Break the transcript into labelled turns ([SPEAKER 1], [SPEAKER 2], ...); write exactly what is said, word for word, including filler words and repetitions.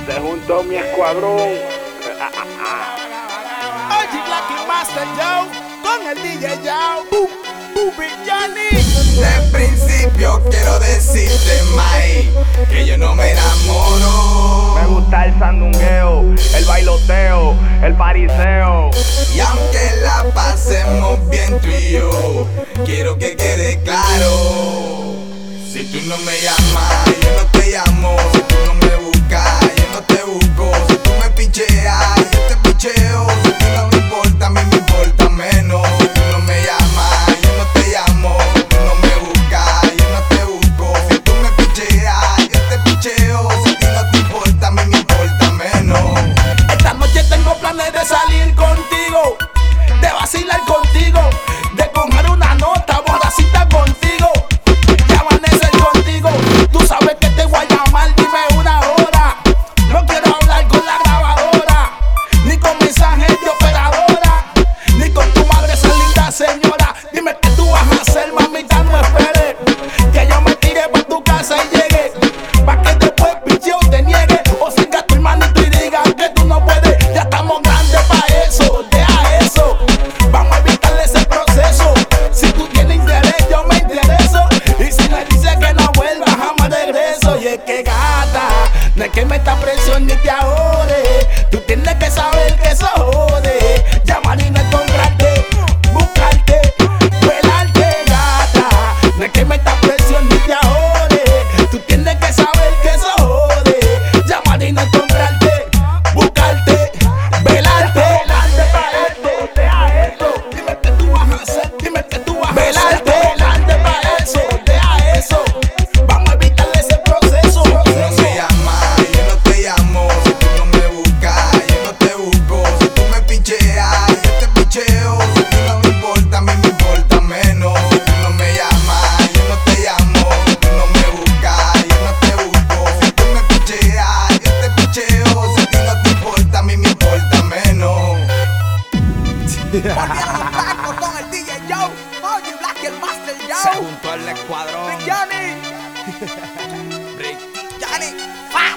[SPEAKER 1] Se juntó mi escuadrón.
[SPEAKER 2] Oye, Black y Master Joe con el D J Joe. Big Johnny.
[SPEAKER 3] De principio quiero decirte, Mai, que yo no me enamoro.
[SPEAKER 1] Me gusta el sandungueo, el bailoteo, el pariseo.
[SPEAKER 3] Y aunque la pasemos bien tú y yo, quiero que quede claro: si tú no me llamas, yo no te llamo. Si tú no me buscas, yo no te busco. Si tú me picheas, yo te picheo. Si a ti no te importa, a mí me importa menos. Si tú no me llamas, yo no te llamo. Si tú no me buscas, yo no te busco. Si tú me picheas, yo te picheo. Si a ti no te importa, a mí me importa menos.
[SPEAKER 2] Esta noche tengo planes de salir contigo, de vacilar contigo, de coger una nota borracita contigo, de amanecer contigo. Tú sabes que te voy a llamar, dime una hora. No quiero hablar con la grabadora, ni con mensajes de operadora, ni con tu madre, esa linda señora. Dime qué tú vas a hacer, mamita, no esperes que yo me tire pa' tu casa y llegue, pa' que después picheo te niegue, o siga tu hermanito y diga que tú no puedes. Ya estamos grandes pa' eso, deja eso, vamos a evitarle ese proceso. Si tú tienes interés, yo me intereso, y si me dices que no vuelvas, jamás regreso. Y es que gata, no es que me esta presión ni te ahorre, tú tienes que saber que eso jode. Llamar y no encontrarte, buscarte, velarte, gata. No es que me esta presión ni te ahorre, tú tienes que saber que eso jode. Llamar y no encontrarte, buscarte, velarte, velarte pa' esto, deja esto. Dime qué tú vas a hacer, dime qué tú vas a hacer. Velarte, velarte pa' eso, deja eso, vamos a evitarle ese proceso.
[SPEAKER 3] Si tú no me llamas, yo no te llamo. Si tú no me buscas, yo no te busco. Si tú me picheas, yo te picheo. Si a ti no te importa, a mí me importa menos. Si tú no me llamas, yo no te llamo. Si tú no me buscas, yo no te busco. Si tú me picheas, yo te picheo. Si a ti no te importa, a mí me importa menos.
[SPEAKER 4] Volvieron los tacos con el D J Joe. Oye, Black y el Master
[SPEAKER 2] Se
[SPEAKER 4] Joe.
[SPEAKER 2] juntó el escuadrón.
[SPEAKER 4] Big Johnny.
[SPEAKER 2] Rick.
[SPEAKER 4] Johnny. Fuck.